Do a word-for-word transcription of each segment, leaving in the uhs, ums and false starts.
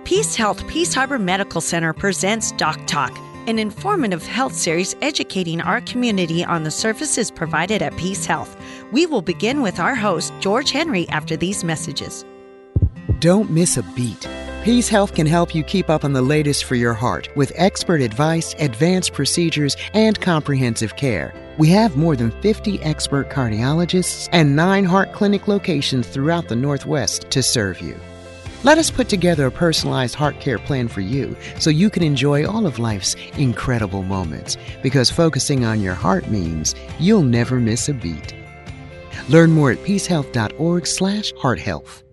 Peace Health Peace Harbor Medical Center presents Doc Talk, an informative health series educating our community on the services provided at Peace Health. We will begin with our host, George Henry, after these messages. Don't miss a beat. Peace Health can help you keep up on the latest for your heart with expert advice, advanced procedures, and comprehensive care. We have more than fifty expert cardiologists and nine heart clinic locations throughout the Northwest to serve you. Let us put together a personalized heart care plan for you so you can enjoy all of life's incredible moments, because focusing on your heart means you'll never miss a beat. Learn more at peacehealth.org slash heart health.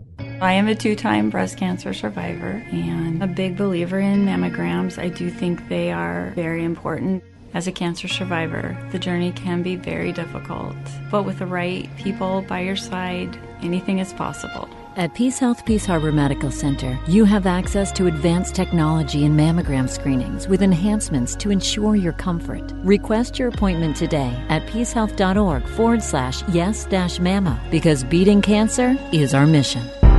I am a two-time breast cancer survivor and a big believer in mammograms. I do think they are very important. As a cancer survivor, the journey can be very difficult, but with the right people by your side, anything is possible. At Peace Health Peace Harbor Medical Center, you have access to advanced technology and mammogram screenings with enhancements to ensure your comfort. Request your appointment today at peacehealth.org forward slash yes dash mammo, because beating cancer is our mission.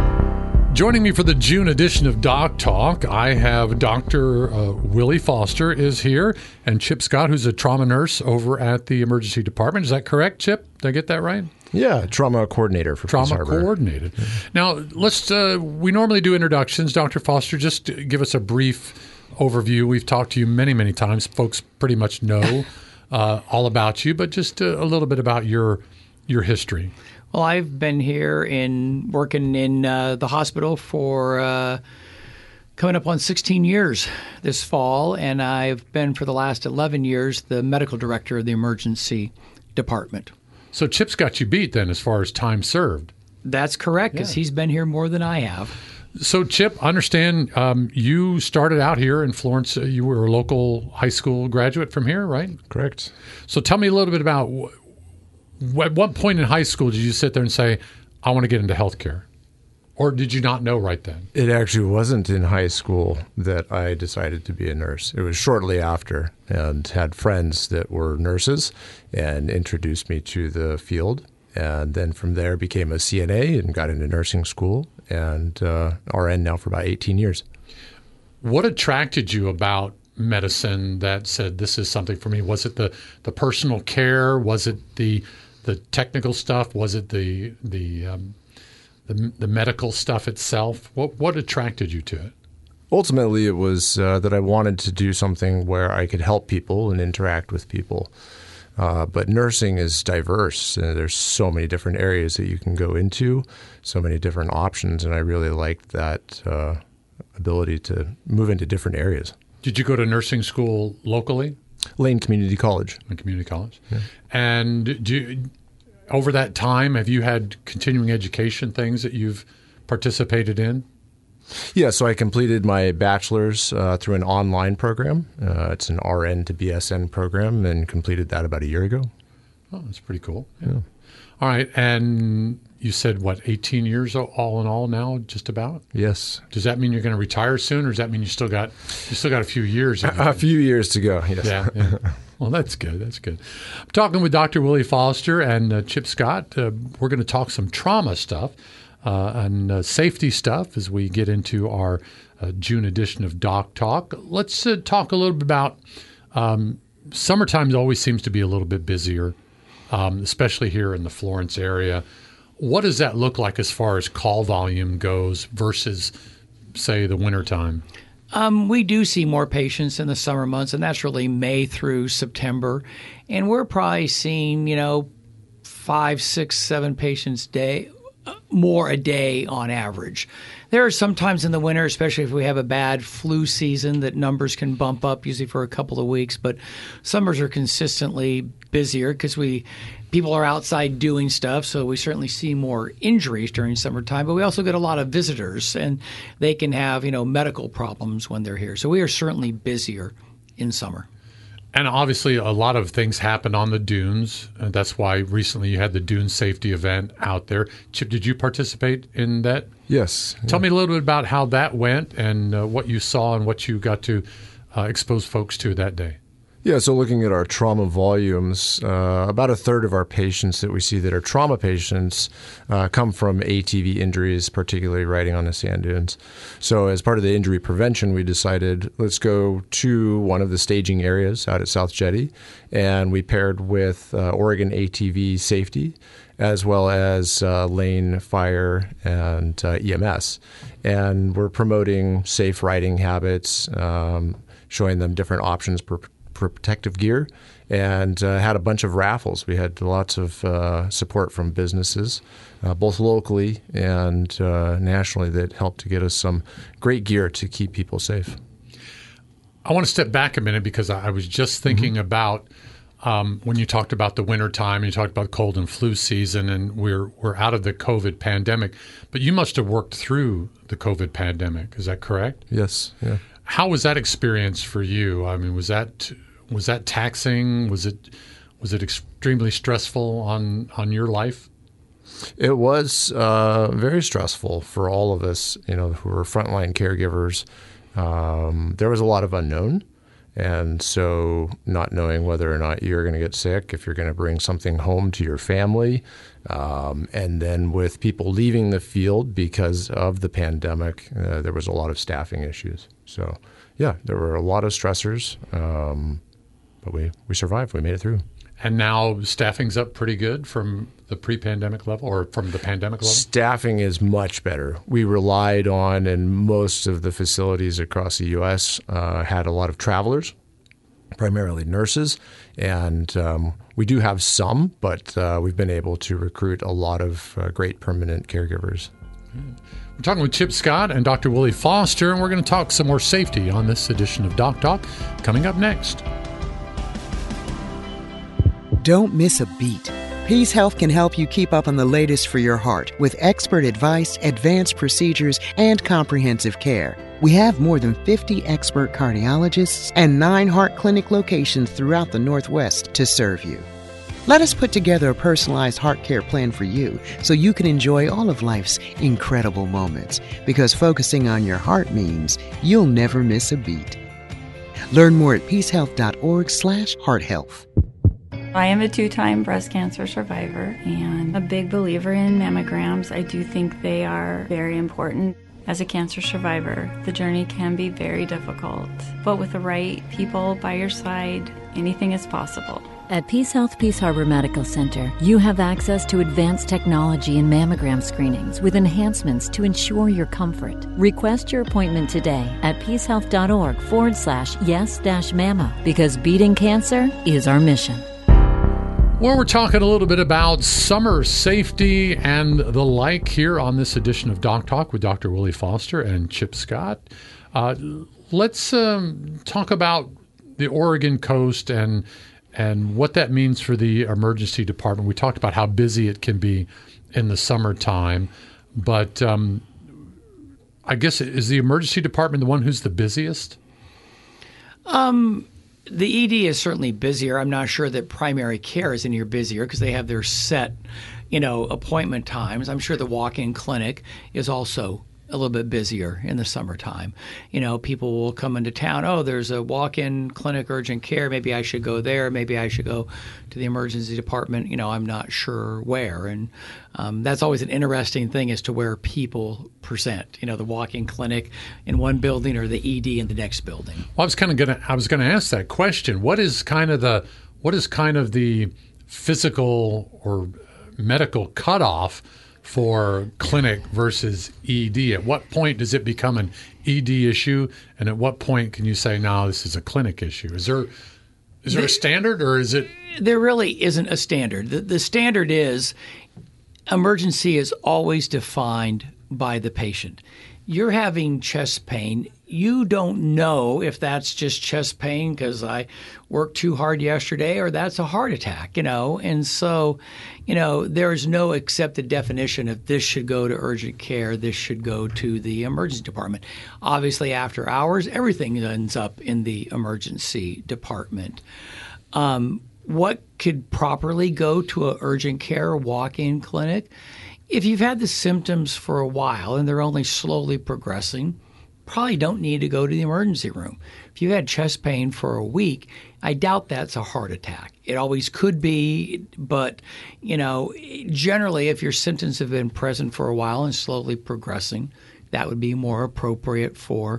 Joining me for the June edition of Doc Talk, I have Doctor Uh, Willie Foster is here, and Chip Scott, who's a trauma nurse over at the emergency department. Is that correct, Chip? Did I get that right? Yeah, trauma coordinator for trauma Peace Harbor. coordinated. Mm-hmm. Now, let's. Uh, we normally do introductions. Doctor Foster, just give us a brief overview. We've talked to you many, many times. Folks pretty much know uh, all about you, but just a, a little bit about your your history. Well, I've been here in working in uh, the hospital for uh, coming up on sixteen years this fall, and I've been for the last eleven years the medical director of the emergency department. So Chip's got you beat then as far as time served. That's correct, because yeah. he's been here more than I have. So Chip, understand um, you started out here in Florence. You were a local high school graduate from here, right? Correct. So tell me a little bit about wh- at what point in high school did you sit there and say, I want to get into healthcare? Or did you not know right then? It actually wasn't in high school that I decided to be a nurse. It was shortly after, and had friends that were nurses and introduced me to the field. And then from there became a C N A and got into nursing school, and uh, R N now for about eighteen years. What attracted you about medicine that said this is something for me? Was it the, the personal care? Was it the the technical stuff? Was it the the um, The, the medical stuff itself? What what attracted you to it? Ultimately, it was uh, that I wanted to do something where I could help people and interact with people. Uh, but nursing is diverse. Uh, there's so many different areas that you can go into, so many different options, and I really liked that uh, ability to move into different areas. Did you go to nursing school locally? Lane Community College. Lane Community College. Yeah. And do you, over that time, have you had continuing education things that you've participated in? Yeah, so I completed my bachelor's uh, through an online program. Uh, it's an R N to B S N program, and completed that about a year ago. Oh, that's pretty cool. Yeah. Yeah. All right, and you said, what, eighteen years all in all now, just about? Yes. Does that mean you're going to retire soon, or does that mean you still got you still got a few years? A, a few years to go, yes. Yeah, yeah. Well, that's good. That's good. I'm talking with Doctor Willie Foster and uh, Chip Scott. Uh, we're going to talk some trauma stuff uh, and uh, safety stuff as we get into our uh, June edition of Doc Talk. Let's uh, talk a little bit about um, summertime always seems to be a little bit busier, um, especially here in the Florence area. What does that look like as far as call volume goes versus, say, the wintertime? Um, we do see more patients in the summer months, and that's really May through September. And we're probably seeing, you know, five, six, seven patients day, more a day on average. There are some times in the winter, especially if we have a bad flu season, that numbers can bump up, usually for a couple of weeks. But summers are consistently busier because we people are outside doing stuff, so we certainly see more injuries during summertime. But we also get a lot of visitors, and they can have, you know, medical problems when they're here. So we are certainly busier in summer. And obviously, a lot of things happen on the dunes. And that's why recently you had the dune safety event out there. Chip, did you participate in that? Yes. Tell yeah. me a little bit about how that went and uh, what you saw and what you got to uh, expose folks to that day. Yeah, so looking at our trauma volumes, uh, about a third of our patients that we see that are trauma patients uh, come from A T V injuries, particularly riding on the sand dunes. So as part of the injury prevention, we decided let's go to one of the staging areas out at South Jetty, and we paired with uh, Oregon A T V Safety as well as uh, Lane Fire and uh, E M S. And we're promoting safe riding habits, um, showing them different options per protective gear, and uh, had a bunch of raffles. We had lots of uh, support from businesses, uh, both locally and uh, nationally, that helped to get us some great gear to keep people safe. I want to step back a minute because I was just thinking mm-hmm. about um, when you talked about the winter time and you talked about cold and flu season, and we're we're out of the COVID pandemic, but you must have worked through the COVID pandemic. Is that correct? Yes. Yeah. How was that experience for you? I mean, was that was that taxing? Was it was it extremely stressful on on your life? It was uh, very stressful for all of us, you know, who were frontline caregivers. Um, there was a lot of unknown, and so not knowing whether or not you're going to get sick, if you're going to bring something home to your family, um, and then with people leaving the field because of the pandemic, uh, there was a lot of staffing issues. So, yeah, there were a lot of stressors, um, but we, we survived. We made it through. And now staffing's up pretty good from the pre-pandemic level or from the pandemic level? Staffing is much better. We relied on, and most of the facilities across the U S uh, had a lot of travelers, primarily nurses, and um, we do have some, but uh, we've been able to recruit a lot of uh, great permanent caregivers. We're talking with Chip Scott and Doctor Willie Foster, and we're going to talk some more safety on this edition of Doc Talk coming up next. Don't miss a beat. Peace Health can help you keep up on the latest for your heart with expert advice, advanced procedures, and comprehensive care. We have more than fifty expert cardiologists and nine heart clinic locations throughout the Northwest to serve you. Let us put together a personalized heart care plan for you so you can enjoy all of life's incredible moments, because focusing on your heart means you'll never miss a beat. Learn more at peacehealth.org slash heart health. I am a two-time breast cancer survivor and a big believer in mammograms. I do think they are very important. As a cancer survivor, the journey can be very difficult, but with the right people by your side, anything is possible. At Peace Health Peace Harbor Medical Center, you have access to advanced technology and mammogram screenings with enhancements to ensure your comfort. Request your appointment today at peacehealth.org forward slash yes dash mammo, because beating cancer is our mission. Well, we're talking a little bit about summer safety and the like here on this edition of Doc Talk with Doctor Willie Foster and Chip Scott. Uh, let's um, talk about the Oregon coast and and what that means for the emergency department. We talked about how busy it can be in the summertime, but um, I guess is the emergency department the one who's the busiest? Um. The E D is certainly busier. I'm not sure that primary care is any busier because they have their set, you know, appointment times. I'm sure the walk-in clinic is also a little bit busier in the summertime. You know, people will come into town, oh, there's a walk-in clinic, urgent care, maybe I should go there, maybe I should go to the emergency department, you know, I'm not sure where. And um, that's always an interesting thing as to where people present, you know, the walk-in clinic in one building or the E D in the next building. Well, I was kind of going to, I was going to ask that question. What is kind of the, what is kind of the physical or medical cutoff for clinic versus E D? At what point does it become an E D issue, and at what point can you say, no, this is a clinic issue? Is there is there a standard, or is it? There really isn't a standard. The, the standard is emergency is always defined by the patient. You're having chest pain. You don't know if that's just chest pain because I worked too hard yesterday or that's a heart attack, you know. And so, you know, there is no accepted definition of this should go to urgent care, this should go to the emergency department. Obviously, after hours, everything ends up in the emergency department. Um, what could properly go to an urgent care walk-in clinic? If you've had the symptoms for a while and they're only slowly progressing, probably don't need to go to the emergency room. If you had chest pain for a week, I doubt that's a heart attack. It always could be, but, you know, generally if your symptoms have been present for a while and slowly progressing, that would be more appropriate for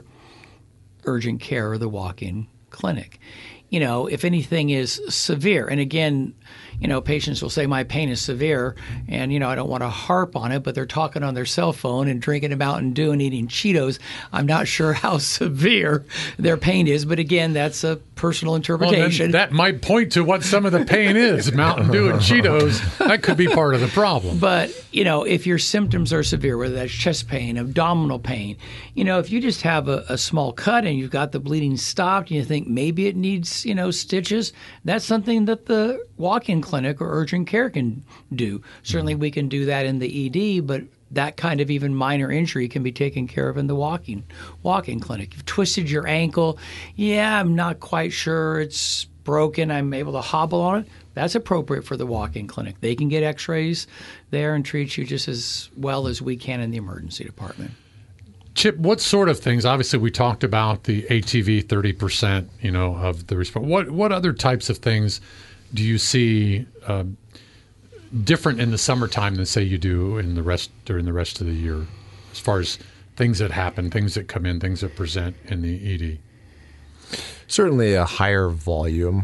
urgent care or the walk-in clinic. You know, if anything is severe, and again, you know, patients will say my pain is severe, and, you know, I don't want to harp on it, but they're talking on their cell phone and drinking a Mountain Dew and eating Cheetos. I'm not sure how severe their pain is, but again, that's a personal interpretation. Well, that might point to what some of the pain is. Mountain Dew and Cheetos, that could be part of the problem. But, you know, if your symptoms are severe, whether that's chest pain, abdominal pain, you know, if you just have a, a small cut and you've got the bleeding stopped and you think maybe it needs, you know, stitches, that's something that the walk-in clinic or urgent care can do. Certainly we can do that in the E D, but that kind of even minor injury can be taken care of in the walking walk-in clinic. You've twisted your ankle. Yeah, I'm not quite sure it's broken. I'm able to hobble on it. That's appropriate for the walk-in clinic. They can get x-rays there and treat you just as well as we can in the emergency department. Chip, what sort of things? Obviously, we talked about the A T V thirty percent, you know, of the response. What what other types of things do you see uh, different in the summertime than, say, you do in the rest during the rest of the year, as far as things that happen, things that come in, things that present in the E D? Certainly a higher volume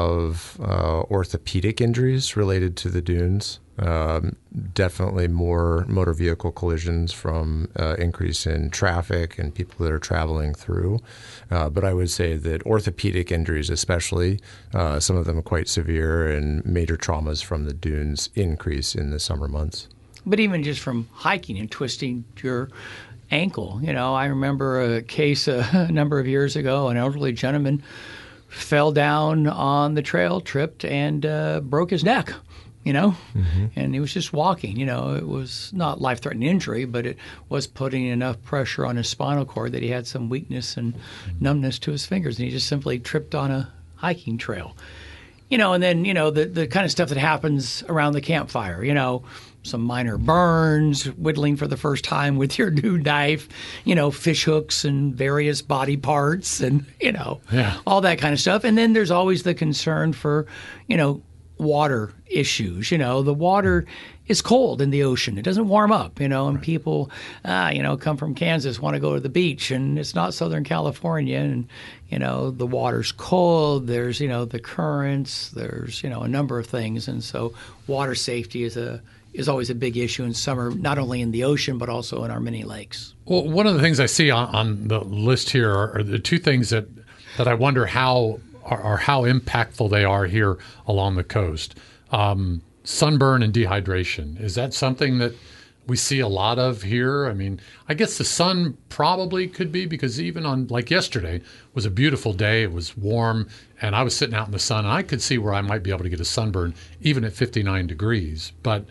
of uh, orthopedic injuries related to the dunes. Um, definitely more motor vehicle collisions from uh, increase in traffic and people that are traveling through. Uh, but I would say that orthopedic injuries especially, uh, some of them are quite severe, and major traumas from the dunes increase in the summer months. But even just from hiking and twisting your ankle. You know, I remember a case a, a number of years ago, an elderly gentleman fell down on the trail, tripped, and uh, broke his neck. You know, mm-hmm. and he was just walking. You know, it was not life-threatening injury, but it was putting enough pressure on his spinal cord that he had some weakness and numbness to his fingers, and he just simply tripped on a hiking trail. You know, and then, you know, the, the kind of stuff that happens around the campfire, you know, some minor burns, whittling for the first time with your new knife, you know, fish hooks and various body parts and, you know, yeah. all that kind of stuff. And then there's always the concern for, you know, water issues. You know, the water is cold in the ocean. It doesn't warm up, you know, and right. people, ah, you know, come from Kansas, want to go to the beach, and it's not Southern California, and, you know, the water's cold. There's, you know, the currents. There's, you know, a number of things. And so water safety is a is always a big issue in summer, not only in the ocean, but also in our many lakes. Well, one of the things I see on, on the list here are, are the two things that, that I wonder how are, are how impactful they are here along the coast. Um, sunburn and dehydration. Is that something that we see a lot of here? I mean, I guess the sun probably could be, because even on, like yesterday, was a beautiful day. It was warm, and I was sitting out in the sun, and I could see where I might be able to get a sunburn even at fifty-nine degrees. But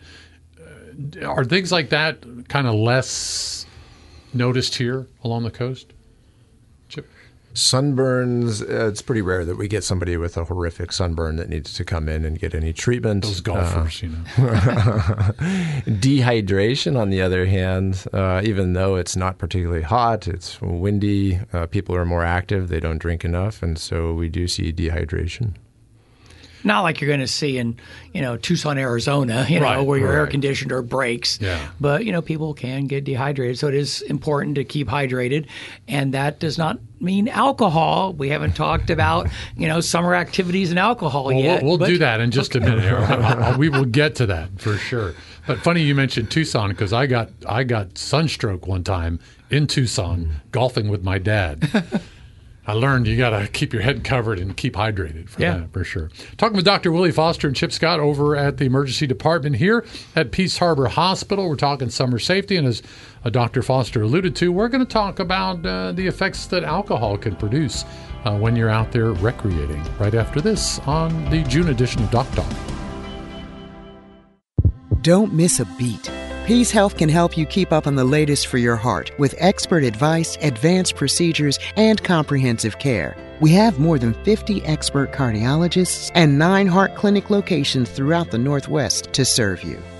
uh, are things like that kind of less noticed here along the coast? Chip? Sunburns, uh, it's pretty rare that we get somebody with a horrific sunburn that needs to come in and get any treatment. Those golfers, uh, you know. Dehydration, on the other hand, uh, even though it's not particularly hot, it's windy, uh, people are more active, they don't drink enough, and so we do see dehydration. Not like you're going to see in, you know, Tucson, Arizona, you right, know, where your right. air conditioner breaks. Yeah. But, you know, people can get dehydrated. So it is important to keep hydrated. And that does not mean alcohol. We haven't talked about, you know, summer activities and alcohol well, yet. We'll, we'll but, do that in just okay. a minute. We will get to that for sure. But funny you mentioned Tucson, because I got I got sunstroke one time in Tucson mm. golfing with my dad. I learned you got to keep your head covered and keep hydrated for yeah. that, for sure. Talking with Doctor Willie Foster and Chip Scott over at the emergency department here at Peace Harbor Hospital. We're talking summer safety, and as uh, Doctor Foster alluded to, we're going to talk about uh, the effects that alcohol can produce uh, when you're out there recreating right after this on the June edition of Doc Talk. Don't miss a beat. Peace Health can help you keep up on the latest for your heart with expert advice, advanced procedures, and comprehensive care. We have more than fifty expert cardiologists and nine heart clinic locations throughout the Northwest to serve you.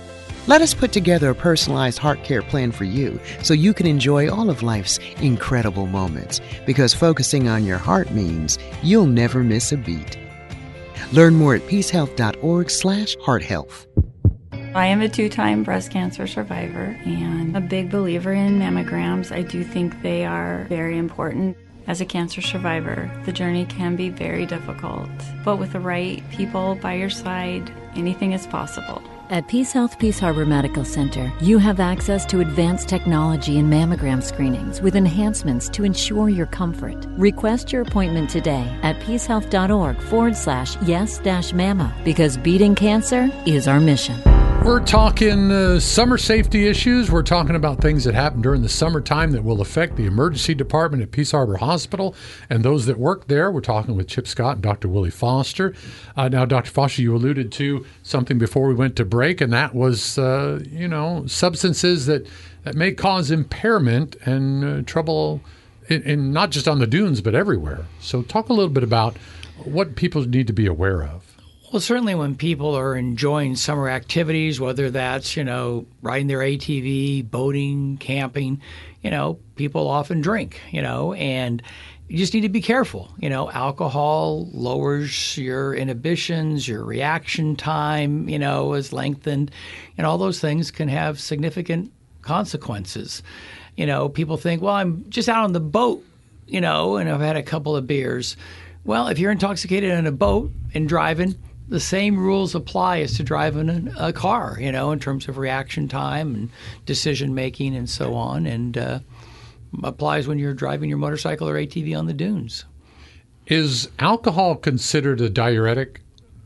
Let us put together a personalized heart care plan for you so you can enjoy all of life's incredible moments, because focusing on your heart means you'll never miss a beat. Learn more at peacehealth.org slash heart health. I am a two-time breast cancer survivor and a big believer in mammograms. I do think they are very important. As a cancer survivor, the journey can be very difficult, but with the right people by your side, anything is possible. At PeaceHealth Peace Harbor Medical Center, you have access to advanced technology and mammogram screenings with enhancements to ensure your comfort. Request your appointment today at peacehealth.org forward slash yes dash mamma, because beating cancer is our mission. We're talking uh, summer safety issues. We're talking about things that happen during the summertime that will affect the emergency department at Peace Harbor Hospital and those that work there. We're talking with Chip Scott and Doctor Willie Foster. Uh, now, Doctor Foster, you alluded to something before we went to break, and that was, uh, you know, substances that, that may cause impairment and uh, trouble in, in not just on the dunes, but everywhere. So talk a little bit about what people need to be aware of. Well, certainly when people are enjoying summer activities, whether that's, you know, riding their A T V, boating, camping, you know, people often drink, you know, and you just need to be careful. You know, alcohol lowers your inhibitions, your reaction time, you know, is lengthened, and all those things can have significant consequences. You know, people think, well, I'm just out on the boat, you know, and I've had a couple of beers. Well, if you're intoxicated on a boat and driving, the same rules apply as to driving a car, you know, in terms of reaction time and decision making and so on, and uh, applies when you're driving your motorcycle or A T V on the dunes. Is alcohol considered a diuretic?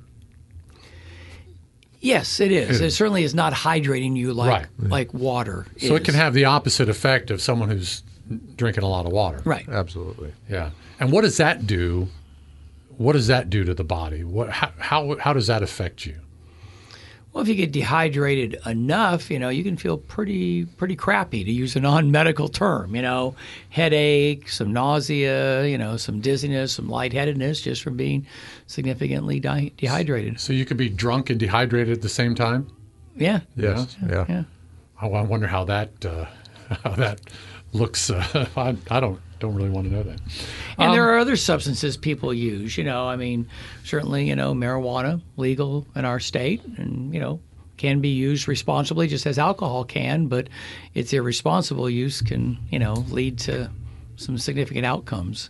Yes, it is. It, it certainly is not hydrating you like right. like water So is. It can have the opposite effect of someone who's drinking a lot of water. Right. Absolutely. Yeah. And what does that do? What does that do to the body? What, how, how, how does that affect you? Well, if you get dehydrated enough, you know, you can feel pretty pretty crappy, to use a non-medical term, you know, headache, some nausea, you know, some dizziness, some lightheadedness just from being significantly di- dehydrated. So you could be drunk and dehydrated at the same time? Yeah. Yes. Yeah. yeah. Yeah. I wonder how that uh, how that looks. Uh, I, I don't don't really want to know that. And Um, there are other substances people use, you know, I mean, certainly, you know, marijuana, legal in our state, and, you know, can be used responsibly just as alcohol can, but its irresponsible use can, you know, lead to some significant outcomes.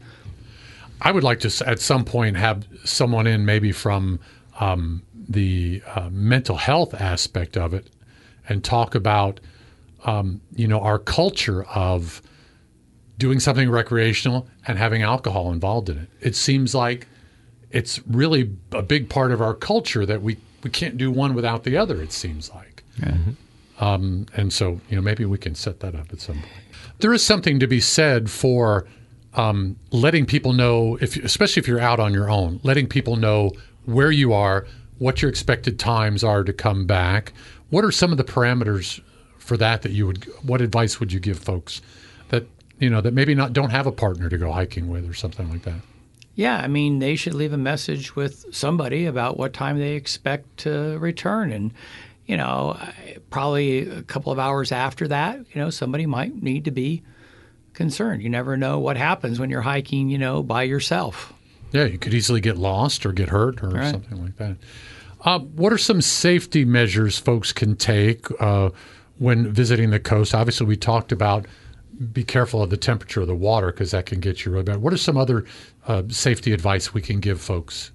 I would like to, at some point, have someone in maybe from um, the uh, mental health aspect of it and talk about, um, you know, our culture of doing something recreational and having alcohol involved in it. It seems like it's really a big part of our culture that we, we can't do one without the other, it seems like. Mm-hmm. Um, and so, you know, maybe we can set that up at some point. There is something to be said for um, letting people know, if, especially if you're out on your own, letting people know where you are, what your expected times are to come back. What are some of the parameters for that that you would, what advice would you give folks that, you know, that maybe not don't have a partner to go hiking with or something like that? Yeah, I mean, they should leave a message with somebody about what time they expect to return. And, you know, probably a couple of hours after that, you know, somebody might need to be concerned. You never know what happens when you're hiking, you know, by yourself. Yeah, you could easily get lost or get hurt or right. something like that. Uh, what are some safety measures folks can take uh, when visiting the coast? Obviously, we talked about be careful of the temperature of the water because that can get you really bad. What are some other uh, safety advice we can give folks?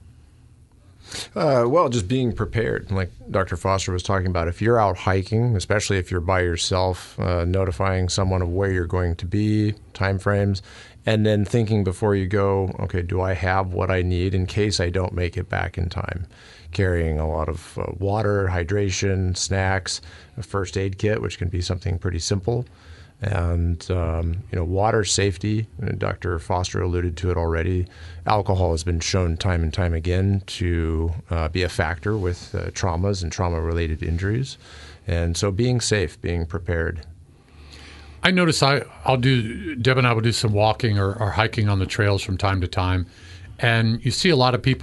Uh, well, just being prepared, like Doctor Foster was talking about. If you're out hiking, especially if you're by yourself, uh, notifying someone of where you're going to be, time frames, and then thinking before you go, okay, do I have what I need in case I don't make it back in time? Carrying a lot of uh, water, hydration, snacks, a first aid kit, which can be something pretty simple. And, um, you know, water safety, Doctor Foster alluded to it already. Alcohol has been shown time and time again to uh, be a factor with uh, traumas and trauma-related injuries. And so being safe, being prepared. I notice I, I'll do, Deb and I will do some walking or, or hiking on the trails from time to time. And you see a lot of people that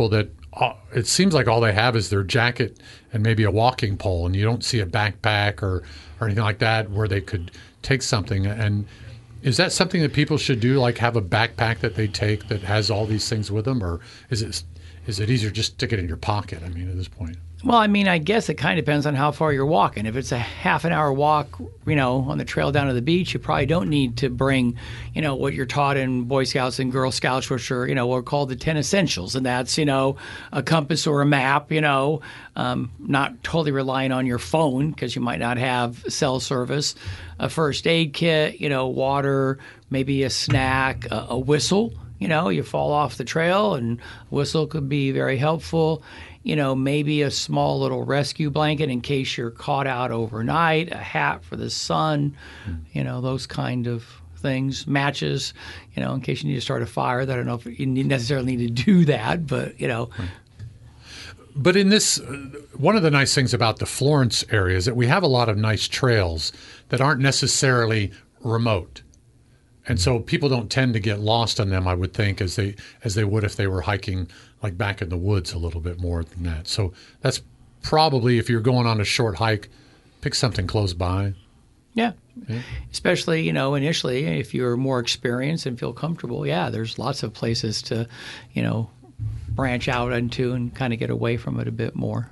uh, it seems like all they have is their jacket and maybe a walking pole, and you don't see a backpack or, or anything like that where they could take something. And is that something that people should do, like have a backpack that they take that has all these things with them, or is it is it easier just stick it in your pocket? I mean, at this point. Well, I mean, I guess it kind of depends on how far you're walking. If it's a half an hour walk, you know, on the trail down to the beach, you probably don't need to bring, you know, what you're taught in Boy Scouts and Girl Scouts, which are, you know, what are called the ten essentials. And that's, you know, a compass or a map, you know, um, not totally relying on your phone because you might not have cell service, a first aid kit, you know, water, maybe a snack, a, a whistle. You know, you fall off the trail and a whistle could be very helpful. You know, maybe a small little rescue blanket in case you're caught out overnight, a hat for the sun, mm. you know, those kind of things. Matches, you know, in case you need to start a fire. I don't know if you necessarily need to do that, but, you know. Right. But in this, one of the nice things about the Florence area is that we have a lot of nice trails that aren't necessarily remote. And so people don't tend to get lost on them, I would think, as they as they would if they were hiking like back in the woods a little bit more than that. So that's probably, if you're going on a short hike, pick something close by. Yeah. yeah. Especially, you know, initially, if you're more experienced and feel comfortable, yeah, there's lots of places to, you know, branch out into and kind of get away from it a bit more.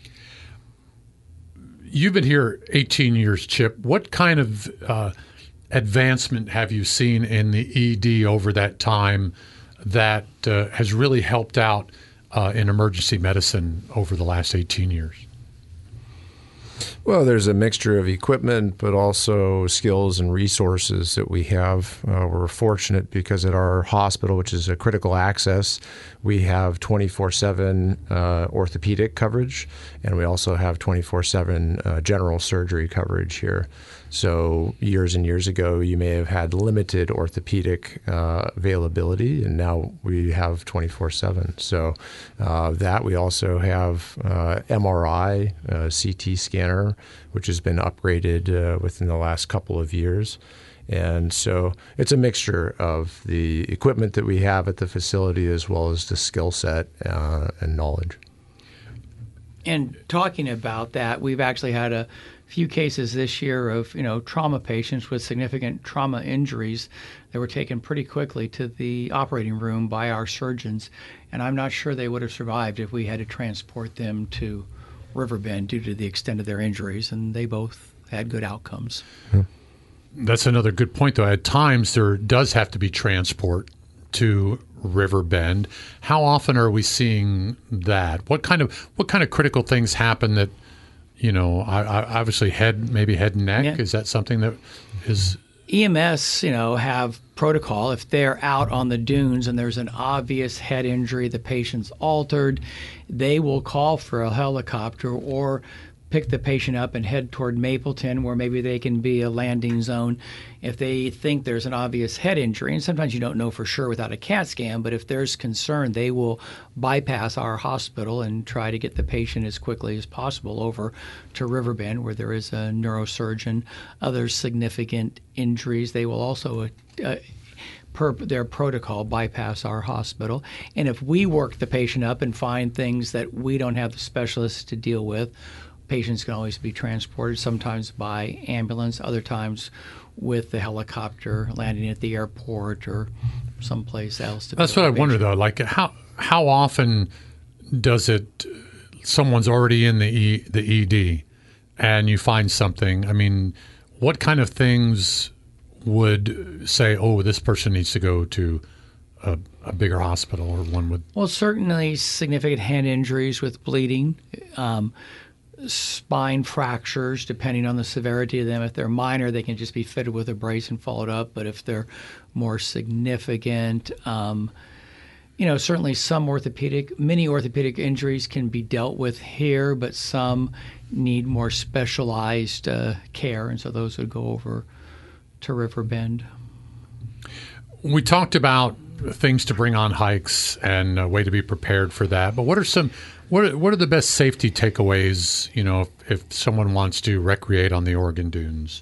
You've been here eighteen years, Chip. What kind of uh, advancement have you seen in the E D over that time that uh, has really helped out uh, in emergency medicine over the last eighteen years? Well, there's a mixture of equipment, but also skills and resources that we have. Uh, we're fortunate because at our hospital, which is a critical access, we have twenty-four seven uh, orthopedic coverage, and we also have twenty-four seven uh, general surgery coverage here. So years and years ago, you may have had limited orthopedic uh, availability, and now we have twenty-four seven. So uh, that we also have uh, M R I, uh, C T scanner, which has been upgraded uh, within the last couple of years. And so it's a mixture of the equipment that we have at the facility as well as the skill set uh, and knowledge. And talking about that, we've actually had a few cases this year of, you know, trauma patients with significant trauma injuries that were taken pretty quickly to the operating room by our surgeons. And I'm not sure they would have survived if we had to transport them to Riverbend due to the extent of their injuries. And they both had good outcomes. Hmm. That's another good point, though. At times, there does have to be transport to Riverbend. How often are we seeing that? What kind of what kind of critical things happen that, you know, I, I obviously head, maybe head and neck? Yeah. Is that something that is... E M S, you know, have protocol. If they're out on the dunes and there's an obvious head injury, the patient's altered, they will call for a helicopter or pick the patient up and head toward Mapleton, where maybe they can be a landing zone if they think there's an obvious head injury. And sometimes you don't know for sure without a CAT scan, but if there's concern, they will bypass our hospital and try to get the patient as quickly as possible over to Riverbend, where there is a neurosurgeon. Other significant injuries, they will also uh, per their protocol, bypass our hospital. And if we work the patient up and find things that we don't have the specialists to deal with, patients can always be transported, sometimes by ambulance, other times with the helicopter landing at the airport or someplace else. To That's what I wonder, though. Like, how how often does it? Someone's already in the e, the E D, and you find something. I mean, what kind of things would say, "Oh, this person needs to go to a, a bigger hospital," or one with? Well, certainly significant hand injuries with bleeding. Um, spine fractures, depending on the severity of them. If they're minor, they can just be fitted with a brace and followed up. But if they're more significant, um, you know, certainly some orthopedic, many orthopedic injuries can be dealt with here, but some need more specialized uh, care, and so those would go over to Riverbend. We talked about things to bring on hikes and a way to be prepared for that, but what are some What are, what are the best safety takeaways, you know, if, if someone wants to recreate on the Oregon dunes?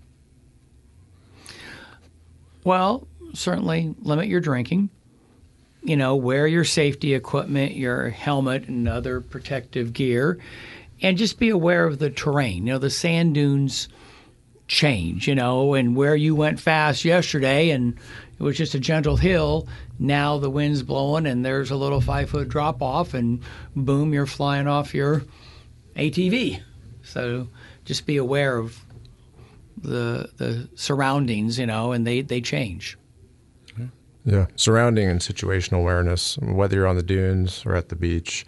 Well, certainly limit your drinking. you know, wear your safety equipment, your helmet and other protective gear, and just be aware of the terrain. You know, the sand dunes change, you know, and where you went fast yesterday and it was just a gentle hill, now the wind's blowing and there's a little five-foot drop-off and boom, you're flying off your A T V. So just be aware of the the surroundings, you know, and they, they change. Yeah, surrounding and situational awareness, whether you're on the dunes or at the beach.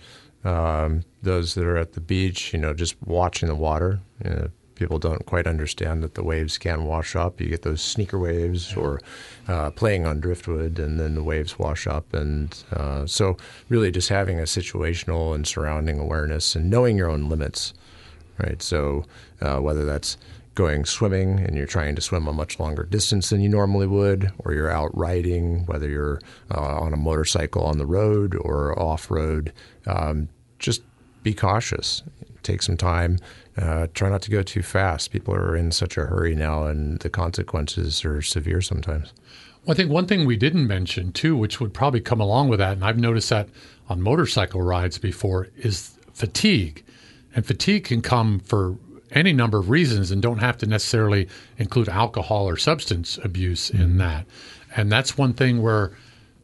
Um, those that are at the beach, you know, just watching the water. You know, people don't quite understand that the waves can wash up. You get those sneaker waves or uh, playing on driftwood, and then the waves wash up. And uh, so really just having a situational and surrounding awareness and knowing your own limits, right? So uh, whether that's going swimming and you're trying to swim a much longer distance than you normally would, or you're out riding, whether you're uh, on a motorcycle on the road or off-road, um, just be cautious. Take some time. Uh, try not to go too fast. People are in such a hurry now, and the consequences are severe sometimes. Well, I think one thing we didn't mention, too, which would probably come along with that, and I've noticed that on motorcycle rides before, is fatigue. And fatigue can come for any number of reasons and don't have to necessarily include alcohol or substance abuse mm-hmm. in that. And that's one thing where,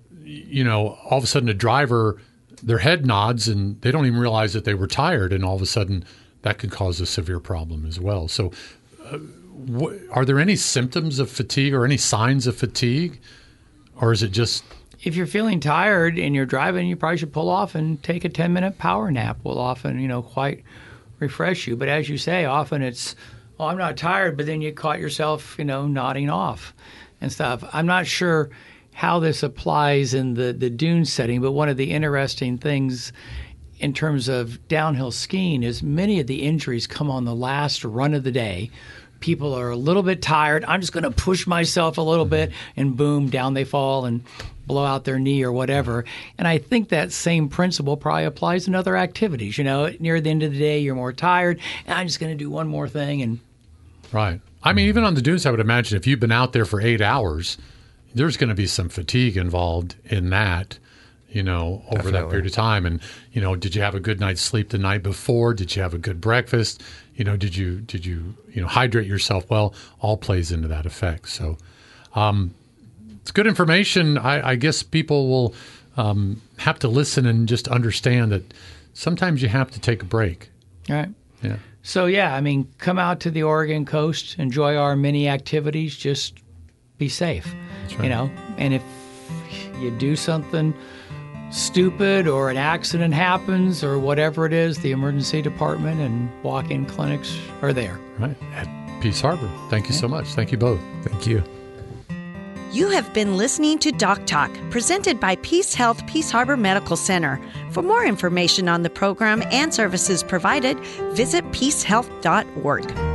you know, all of a sudden a driver, their head nods and they don't even realize that they were tired, and all of a sudden that could cause a severe problem as well. So uh, wh- are there any symptoms of fatigue or any signs of fatigue, or is it just... If you're feeling tired and you're driving, you probably should pull off and take a ten-minute power nap. Will often, you know, quite refresh you. But as you say, often it's, oh, I'm not tired, but then you caught yourself, you know, nodding off and stuff. I'm not sure how this applies in the, the dune setting, but one of the interesting things in terms of downhill skiing is many of the injuries come on the last run of the day. People are a little bit tired. I'm just going to push myself a little bit, and boom, down they fall and blow out their knee or whatever. And I think that same principle probably applies in other activities. You know, near the end of the day, you're more tired, and I'm just going to do one more thing. And Right. I mean, even on the dunes, I would imagine if you've been out there for eight hours, there's going to be some fatigue involved in that, you know, over Definitely. that period of time. And, you know, did you have a good night's sleep the night before? Did you have a good breakfast? You know, did you, did you, you know, hydrate yourself well? All plays into that effect. So um, it's good information. I, I guess people will um, have to listen and just understand that sometimes you have to take a break. All right. Yeah. So, yeah, I mean, come out to the Oregon coast, enjoy our mini activities, just be safe, That's right. you know. And if you do something stupid or an accident happens or whatever it is, the emergency department and walk-in clinics are there. Right. At Peace Harbor. Thank you Yeah. so much. Thank you both. Thank you. You have been listening to Doc Talk, presented by Peace Health Peace Harbor Medical Center. For more information on the program and services provided, visit peace health dot org.